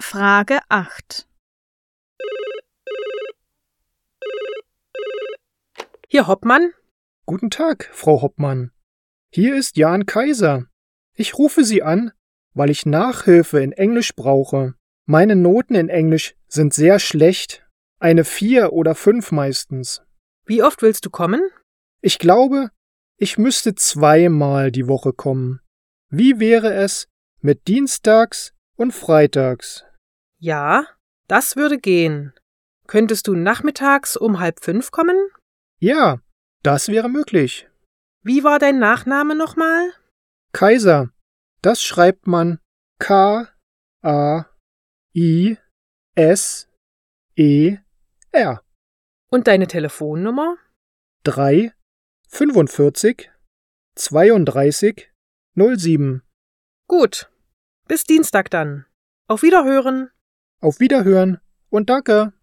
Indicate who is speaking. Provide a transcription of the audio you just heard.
Speaker 1: Frage 8.
Speaker 2: Hier Hoppmann.
Speaker 3: Guten Tag, Frau Hoppmann. Hier ist Jan Kaiser. Ich rufe Sie an, weil ich Nachhilfe in Englisch brauche. Meine Noten in Englisch sind sehr schlecht. Eine 4 oder 5 meistens.
Speaker 2: Wie oft willst du kommen?
Speaker 3: Ich glaube, ich müsste 2-mal die Woche kommen. Wie wäre es mit Dienstags und Freitags?
Speaker 2: Ja, das würde gehen. Könntest du nachmittags um 4:30 kommen?
Speaker 3: Ja, das wäre möglich.
Speaker 2: Wie war dein Nachname nochmal?
Speaker 3: Kaiser, das schreibt man K-A-I-S-E-R.
Speaker 2: Und deine Telefonnummer?
Speaker 3: 3 45 32 07.
Speaker 2: Gut. Bis Dienstag dann. Auf Wiederhören.
Speaker 3: Auf Wiederhören und danke.